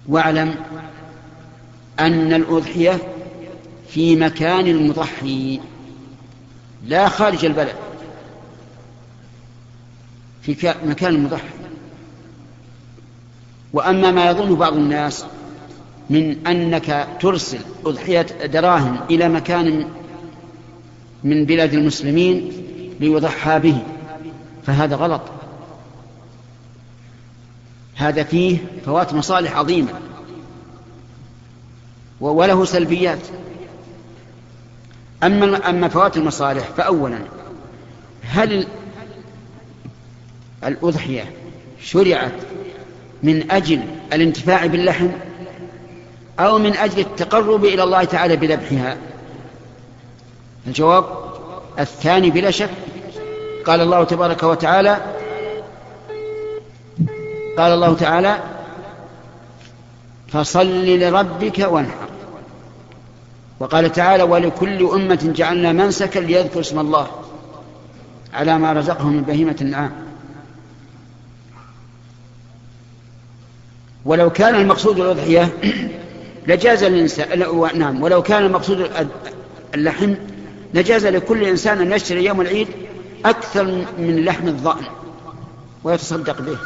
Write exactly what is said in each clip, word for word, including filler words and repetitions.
واعلم أن الأضحية في مكان المضحي لا خارج البلد، في مكان المضحي. وأما ما يظن بعض الناس من أنك ترسل أضحية دراهم إلى مكان من بلاد المسلمين ليضحى به، فهذا غلط، هذا فيه فوات مصالح عظيمة وله سلبيات. أما أما فوات المصالح فأولا، هل الأضحية شرعت من أجل الانتفاع باللحم أو من أجل التقرب إلى الله تعالى بذبحها؟ الجواب الثاني بلا شك. قال الله تبارك وتعالى قال الله تعالى فصل لربك وانحر. وقال تعالى ولكل أمة جعلنا منسكا ليذكر اسم الله على ما رزقهم من بهيمة الأنعام. ولو كان المقصود الأضحية لجاز الإنسان، نعم، ولو كان المقصود اللحم لجاز لكل إنسان أن يشتري يوم العيد أكثر من لحم الضأن ويتصدق به.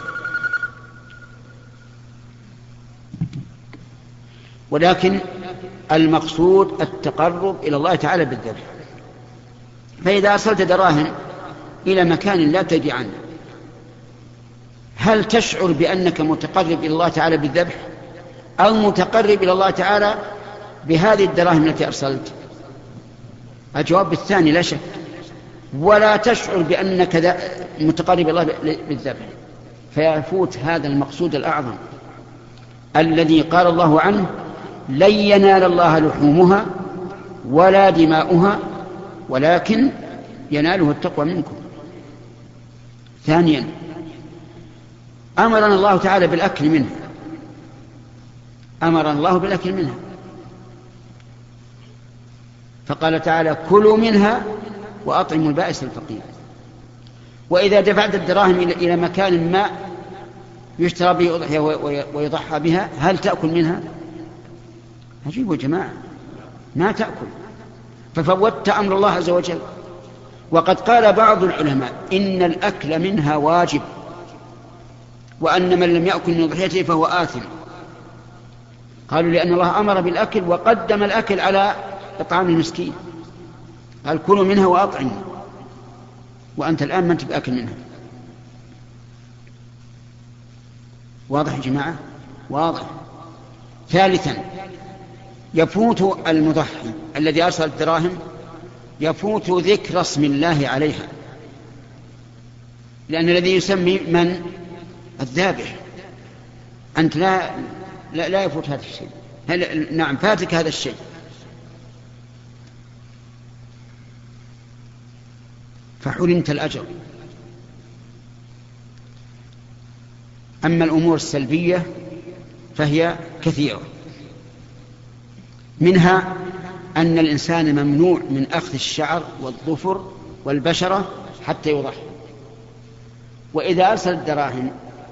ولكن المقصود التقرب إلى الله تعالى بالذبح. فإذا أرسلت دراهم إلى مكان لا تدري عنه، هل تشعر بأنك متقرب إلى الله تعالى بالذبح أو متقرب إلى الله تعالى بهذه الدراهم التي أرسلت؟ الجواب الثاني لا شك. ولا تشعر بأنك متقرب إلى الله بالذبح، فيفوت هذا المقصود الأعظم الذي قال الله عنه لن ينال الله لحومها ولا دماؤها ولكن يناله التقوى منكم. ثانيا، أمرنا الله تعالى بالأكل منها، أمرنا الله بالأكل منها، فقال تعالى كلوا منها وأطعموا البائس الفقير. وإذا دفعت الدراهم إلى مكان ما يشترى به أضحية ويضحى بها، هل تأكل منها؟ عجيب يا جماعة، ما تأكل، ففوتت أمر الله عز وجل. وقد قال بعض العلماء إن الأكل منها واجب، وأن من لم يأكل من ضحيته فهو آثم. قالوا لأن الله أمر بالأكل وقدم الأكل على إطعام المسكين، قال كلوا منها وأطعموا، وأنت الآن ما أنت بأكل منها. واضح يا جماعة؟ واضح. ثالثا، يفوت المضحي الذي أرسل الدراهم يفوت ذكر اسم الله عليها، لأن الذي يسمي من الذابح. أنت لا لا, لا يفوت هذا الشيء. هل نعم فاتك هذا الشيء. فحرمت الأجر. أما الأمور السلبية فهي كثيرة، منها أن الإنسان ممنوع من أخذ الشعر والظفر والبشرة حتى يضحي. وإذا أرسل الدراهم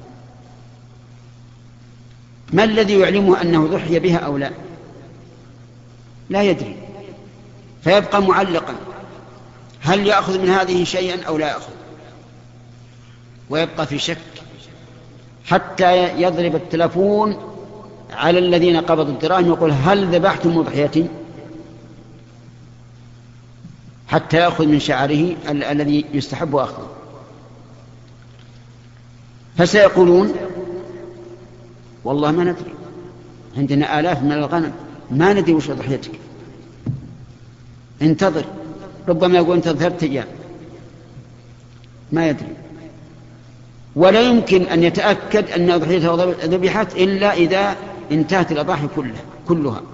ما الذي يعلمه أنه ضحي بها أو لا؟ لا يدري، فيبقى معلقا، هل يأخذ من هذه شيئا أو لا يأخذ، ويبقى في شك حتى يضرب التلفون على الذين قبضوا الدراهم يقول هل ذبحتم أضحيتي، حتى يأخذ من شعره ال- الذي يستحب أخذه. فسيقولون والله ما ندري، عندنا آلاف من الغنم ما ندري وش ضحيتك، انتظر. ربما يقول انتظر ثلاثة أيام، ما يدري. ولا يمكن أن يتأكد أن أضحيته ذبحت إلا إذا انتهت الأضاحي كلها كلها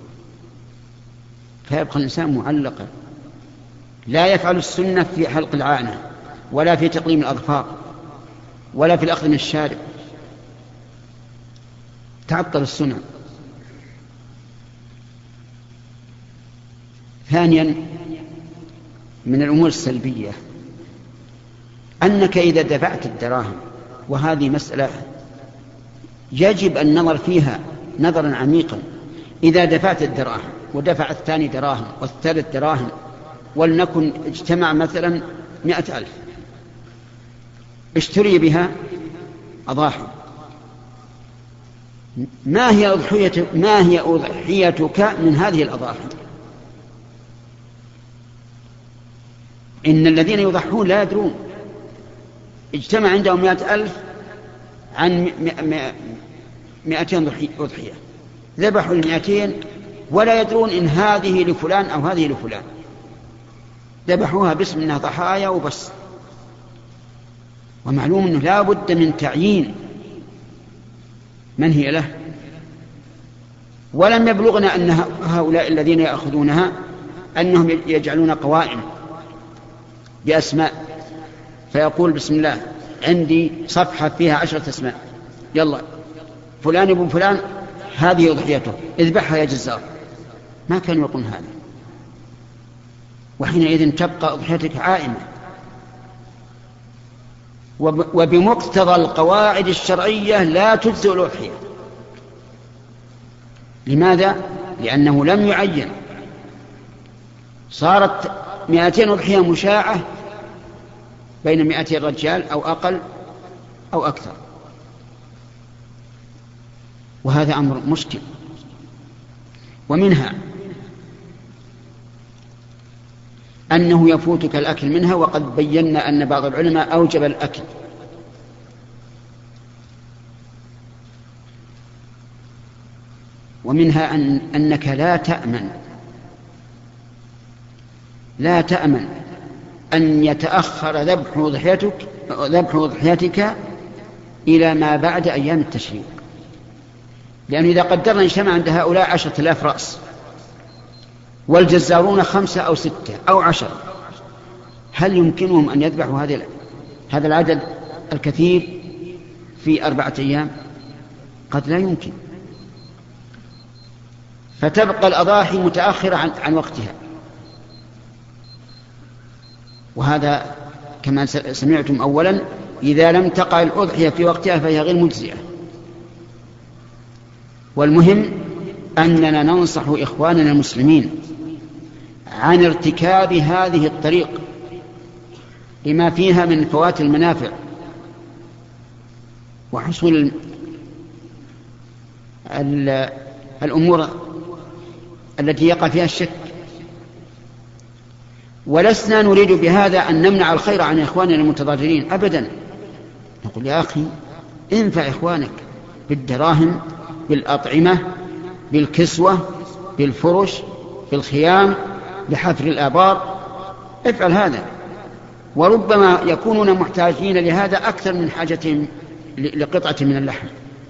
فيبقى الإنسان معلقا، لا يفعل السنة في حلق العانة ولا في تقليم الأظفار ولا في الأخذ من الشارب، تعطل السنة. ثانيا، من الأمور السلبية أنك إذا دفعت الدراهم، وهذه مسألة يجب النظر فيها نظرا عميقا. إذا دفعت الدراهم ودفع الثاني دراهم والثالث دراهم ولنكن اجتمع مثلا مئة ألف، اشتري بها أضاحي، ما هي أضحية ما هي أضحيتك من هذه الأضاحي؟ إن الذين يضحون لا يدرون، اجتمع عندهم مئة ألف عن مئتين أضحية، ذبحوا المئتين ولا يدرون إن هذه لفلان أو هذه لفلان، ذبحوها باسم أنها ضحايا وبس. ومعلوم أنه لا بد من تعيين من هي له. ولم يبلغنا أن هؤلاء الذين يأخذونها أنهم يجعلون قوائم بأسماء، فيقول بسم الله عندي صفحة فيها عشرة أسماء، يلا فلان ابن فلان هذه أضحيته اذبحها يا جزار. ما كانوا يقولون هذا، وحينئذ تبقى أضحيتك عائمة وبمقتضى القواعد الشرعية لا تجزئ الأضحية. لماذا؟ لأنه لم يعين، صارت مئتين أضحية مشاعة بين مئتين رجال أو أقل أو أكثر، وهذا أمر مشكل. ومنها أنه يفوتك الأكل منها، وقد بينا أن بعض العلماء أوجب الأكل. ومنها أن أنك لا تأمن لا تأمن أن يتأخر ذبح ضحيتك ذبح ضحيتك إلى ما بعد أيام التشريق، لأن إذا قدرنا اجتمع عند هؤلاء عشرة آلاف رأس والجزارون خمسة أو ستة أو عشرة، هل يمكنهم أن يذبحوا هذا العدد الكثير في أربعة أيام؟ قد لا يمكن، فتبقى الأضاحي متأخرة عن, عن وقتها. وهذا كما سمعتم أولا، إذا لم تقع الأضحية في وقتها فهي غير مجزئة. والمهم أننا ننصح إخواننا المسلمين عن ارتكاب هذه الطريق لما فيها من فوات المنافع وحصول الأمور التي يقع فيها الشك. ولسنا نريد بهذا أن نمنع الخير عن إخواننا المتضررين أبدا. نقول يا أخي انفع إخوانك بالدراهم، بالأطعمة، بالكسوة، بالفرش، بالخيام، بحفر الآبار، افعل هذا. وربما يكونون محتاجين لهذا أكثر من حاجتهم لقطعة من اللحم.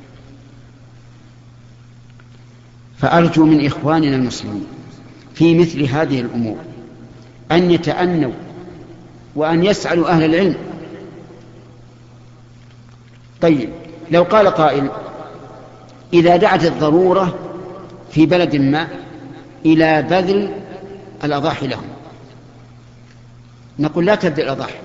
فأرجو من إخواننا المسلمين في مثل هذه الأمور أن يتأنوا وأن يسألوا أهل العلم. طيب، لو قال قائل إذا دعت الضرورة في بلد ما إلى بذل الأضاحي لهم، نقول لا تبذل الأضاحي،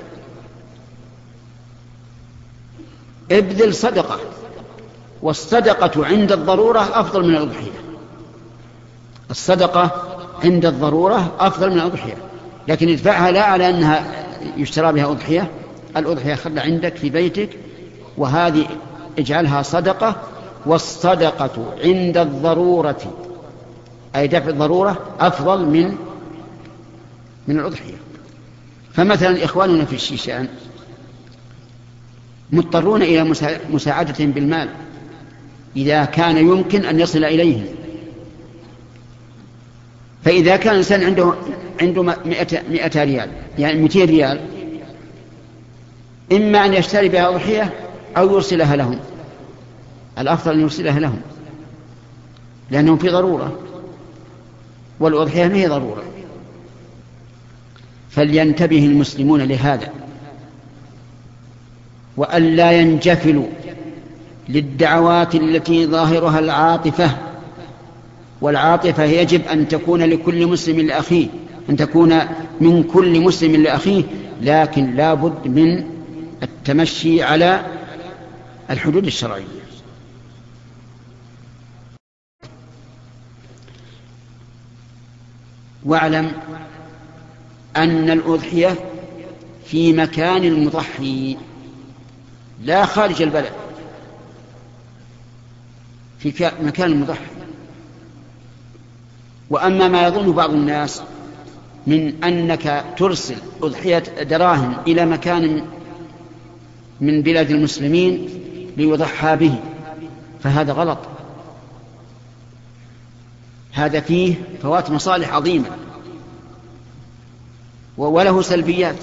ابذل صدقة، والصدقة عند الضرورة أفضل من الأضحية. الصدقة عند الضرورة أفضل من الأضحية، لكن ادفعها لا على أنها يشترى بها أضحية. الأضحية خلها عندك في بيتك، وهذه اجعلها صدقة. والصدقة عند الضرورة أي دفع الضرورة أفضل من من الأضحية. فمثلا إخواننا في الشيشان مضطرون إلى مساعدتهم بالمال إذا كان يمكن أن يصل إليهم. فإذا كان الإنسان عنده عنده مئة ريال يعني مئتين ريال، إما أن يشتري بها أضحية أو يرسلها لهم. الأفضل أن يرسلها لهم لأنهم في ضرورة، والأضحية ما هي ضرورة. فلينتبه المسلمون لهذا، وأن لا ينجفلوا للدعوات التي ظاهرها العاطفة. والعاطفة يجب أن تكون لكل مسلم لأخيه، أن تكون من كل مسلم لأخيه، لكن لا بد من التمشي على الحدود الشرعية. واعلم أن الأضحية في مكان المضحي لا خارج البلد، في مكان المضحي. وأما ما يظن بعض الناس من أنك ترسل أضحية دراهم إلى مكان من بلاد المسلمين ليضحى به، فهذا غلط، هذا فيه فوات مصالح عظيمة وله سلبيات.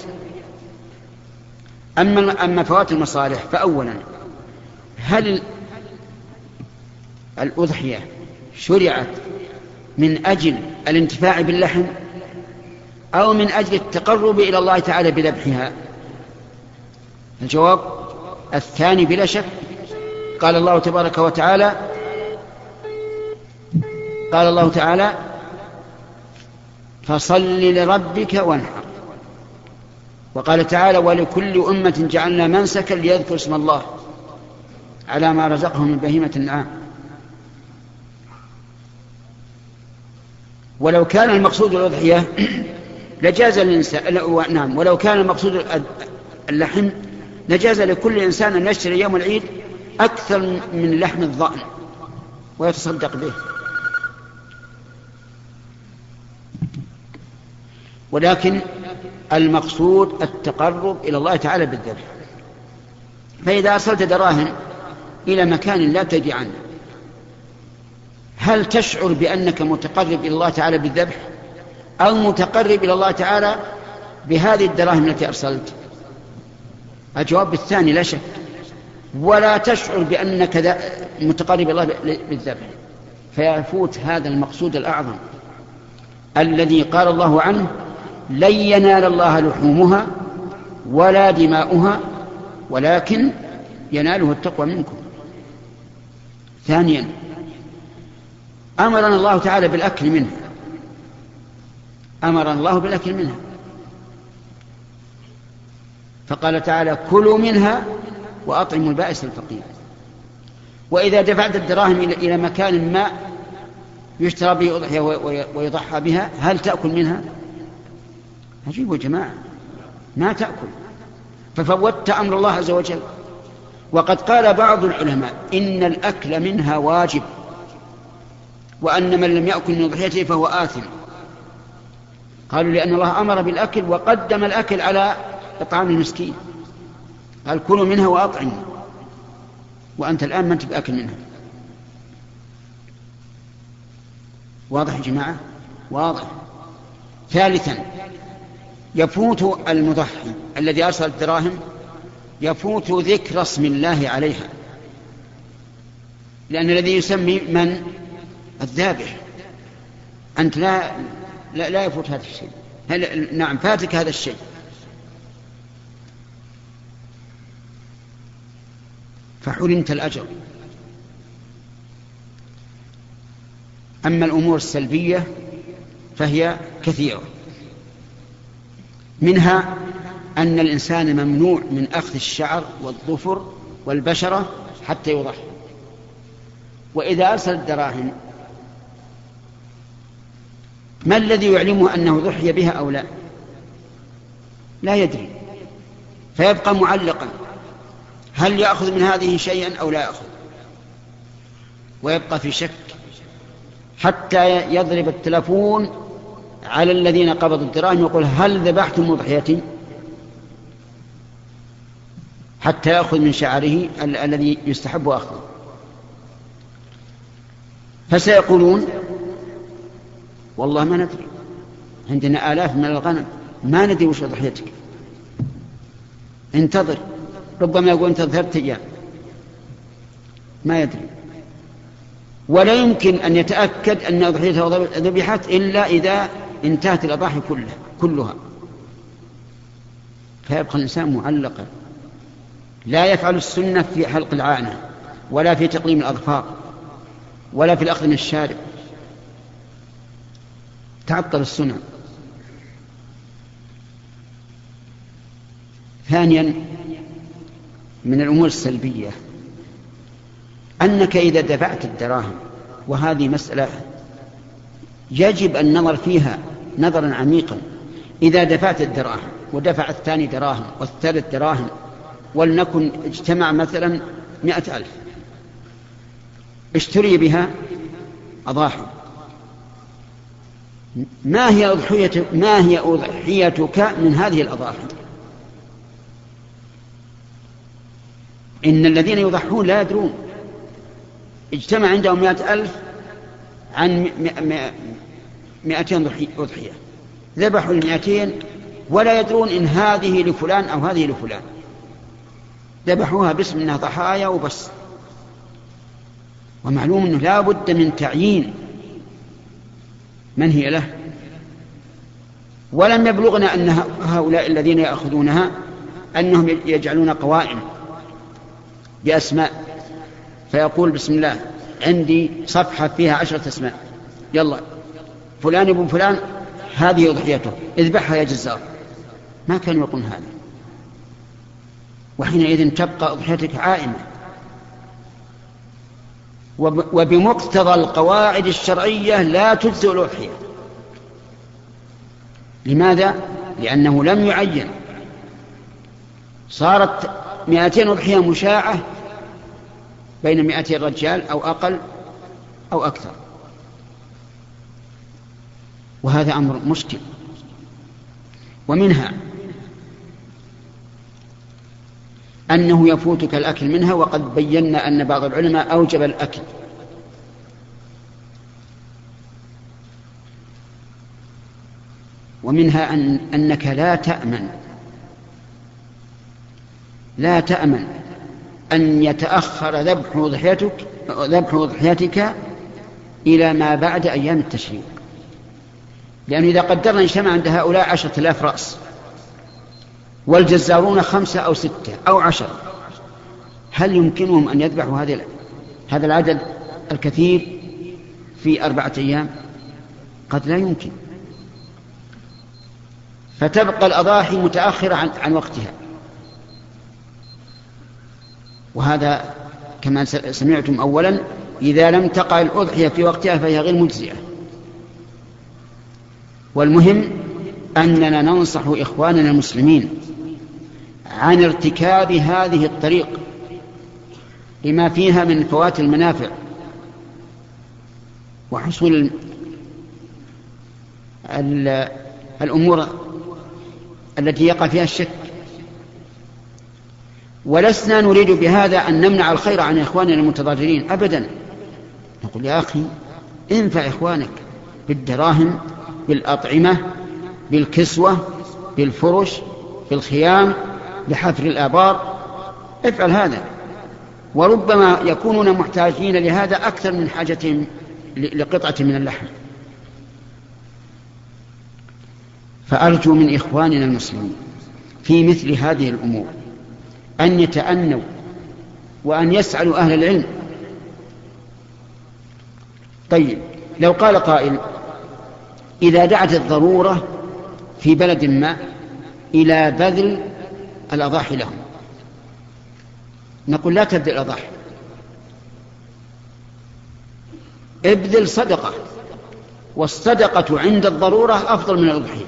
أما أما فوات المصالح فأولا، هل الأضحية شرعت من أجل الانتفاع باللحم أو من أجل التقرب إلى الله تعالى بذبحها؟ الجواب الثاني بلا شك. قال الله تبارك وتعالى قال الله تعالى فصل لربك وانحر. وقال تعالى ولكل أمة جعلنا منسكا ليذكر اسم الله على ما رزقهم من بهيمة الأنعام. ولو كان المقصود الأضحية لجاز الإنسان، نعم، ولو كان المقصود اللحم لجاز لكل إنسان أن يشتري يوم العيد أكثر من لحم الضأن ويتصدق به، ولكن المقصود التقرب إلى الله تعالى بالذبح. فإذا أرسلت دراهم إلى مكان لا تدري عنه، هل تشعر بأنك متقرب إلى الله تعالى بالذبح أو متقرب إلى الله تعالى بهذه الدراهم التي أرسلت؟ الجواب بالثاني لا شك. ولا تشعر بأنك متقرب إلى الله بالذبح، فيفوت هذا المقصود الأعظم الذي قال الله عنه لن ينال الله لحومها ولا دماؤها ولكن يناله التقوى منكم. ثانيا، أمرنا الله تعالى بالأكل منها، أمرنا الله بالأكل منها، فقال تعالى كلوا منها وأطعموا البائس الفقير. وإذا دفعت الدراهم إلى مكان ما يشترى به أضحية ويضحى بها، هل تأكل منها؟ عجيب يا جماعة، ما تأكل، ففوتت أمر الله عز وجل. وقد قال بعض العلماء إن الأكل منها واجب، وأن من لم يأكل من أضحيته فهو آثم. قالوا لأن الله أمر بالأكل وقدم الأكل على إطعام المسكين، قال كلوا منها وأطعموا، وأنت الآن ما أنت بأكل منها. واضح يا جماعة؟ واضح. ثالثا، يفوت المضحي الذي أرسل الدراهم يفوت ذكر اسم الله عليها، لأن الذي يسمي من الذابح، أنت لا لا, لا يفوت هذا الشيء. هل نعم فاتك هذا الشيء. فحرمت الأجر. أما الأمور السلبية فهي كثيرة، منها أن الإنسان ممنوع من أخذ الشعر والظفر والبشرة حتى يضحي. وإذا أرسل الدراهم ما الذي يعلمه أنه ضحي بها أو لا؟ لا يدري، فيبقى معلقا، هل يأخذ من هذه شيئا أو لا يأخذ، ويبقى في شك حتى يضرب التلفون على الذين قبضوا الدراهم يقول هل ذبحتم أضحيتي، حتى يأخذ من شعره ال- الذي يستحب أخذه. فسيقولون والله ما ندري، عندنا آلاف من الغنم ما ندري وش أضحيتك، انتظر. ربما يقول انتظر ثلاثة أيام، ما يدري. ولا يمكن أن يتأكد أن أضحيته ذبحت إلا إذا انتهت الأضاحي كلها كلها فيبقى الإنسان معلقا، لا يفعل السنة في حلق العانة ولا في تقليم الأظفار ولا في الأخذ من الشارب، تعطل السنة. ثانيا، من الأمور السلبية أنك إذا دفعت الدراهم، وهذه مسألة يجب النظر فيها نظرا عميقا. إذا دفعت الدراهم ودفع الثاني دراهم والثالث دراهم ولنكن اجتمع مثلا مئة ألف، اشتري بها أضاحي، ما هي أضحية ما هي أضحيتك من هذه الأضاحي؟ إن الذين يضحون لا يدرون، اجتمع عندهم مئة ألف عن مئتين أضحية، ذبحوا المئتين ولا يدرون إن هذه لفلان أو هذه لفلان، ذبحوها باسم أنها ضحايا وبس. ومعلوم أنه لا بد من تعيين من هي له. ولم يبلغنا أن هؤلاء الذين يأخذونها أنهم يجعلون قوائم بأسماء، فيقول بسم الله عندي صفحة فيها عشرة أسماء، يلا فلان ابن فلان هذه أضحيته اذبحها يا جزار. ما كان يقول هذا، وحينئذ تبقى أضحيتك عائمة. وبمقتضى القواعد الشرعية لا تجزئ الأضحية. لماذا؟ لأنه لم يعين، صارت مئتين أضحية مشاعة بين مئتين رجال أو أقل أو أكثر، وهذا أمر مشكل. ومنها أنه يفوتك الأكل منها، وقد بينا أن بعض العلماء أوجب الأكل. ومنها أن أنك لا تأمن لا تأمن أن يتأخر ذبح ضحيتك ذبح ضحيتك إلى ما بعد أيام التشريق، لأنه إذا قدرنا اجتمع عند هؤلاء عشرة آلاف رأس والجزارون خمسة أو ستة أو عشر، هل يمكنهم أن يذبحوا هذا هذا العدد الكثير في أربعة أيام؟ قد لا يمكن، فتبقى الأضاحي متأخرة عن, عن وقتها. وهذا كما سمعتم أولا، إذا لم تقع الأضحية في وقتها فهي غير مجزئة. والمهم أننا ننصح إخواننا المسلمين عن ارتكاب هذه الطريق لما فيها من فوات المنافع وحصول الأمور التي يقع فيها الشك. ولسنا نريد بهذا أن نمنع الخير عن إخواننا المتضررين أبدا. نقول يا أخي انفع إخوانك بالدراهم، بالأطعمة، بالكسوة، بالفرش، بالخيام، بحفر الآبار، افعل هذا. وربما يكونون محتاجين لهذا أكثر من حاجتهم لقطعة من اللحم. فأرجو من إخواننا المسلمين في مثل هذه الأمور أن يتأنوا وأن يسألوا أهل العلم. طيب، لو قال قائل إذا دعت الضرورة في بلد ما إلى بذل الأضاحي لهم، نقول لا تبذل الأضاحي، ابذل صدقة، والصدقة عند الضرورة أفضل من الأضحية.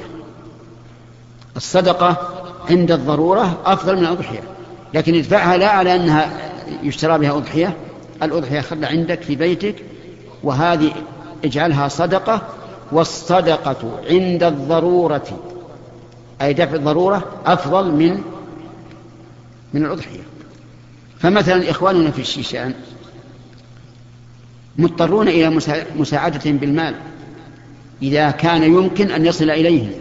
الصدقة عند الضرورة أفضل من الأضحية، لكن ادفعها لا على أنها يشترى بها أضحية. الأضحية خلها عندك في بيتك، وهذه اجعلها صدقة. والصدقة عند الضرورة أي دفع الضرورة أفضل من من الأضحية. فمثلا إخواننا في الشيشان مضطرون إلى مساعدتهم بالمال إذا كان يمكن أن يصل إليهم.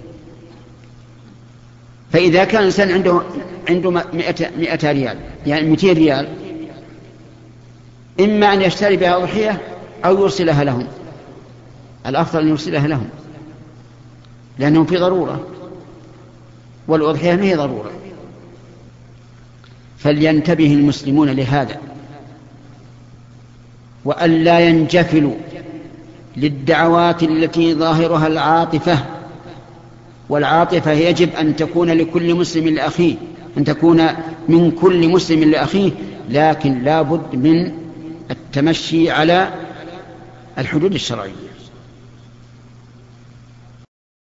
فإذا كان الإنسان عنده عنده مئة ريال، يعني مئتين ريال، إما أن يشتري بها أضحية أو يرسلها لهم. الأفضل أن يرسلها لهم لأنهم في ضرورة، والأضحية ما هي ضرورة. فلينتبه المسلمون لهذا، وأن لا ينجفلوا للدعوات التي ظاهرها العاطفة. والعاطفة يجب أن تكون لكل مسلم لأخيه، أن تكون من كل مسلم لأخيه، لكن لا بد من التمشي على الحدود الشرعية.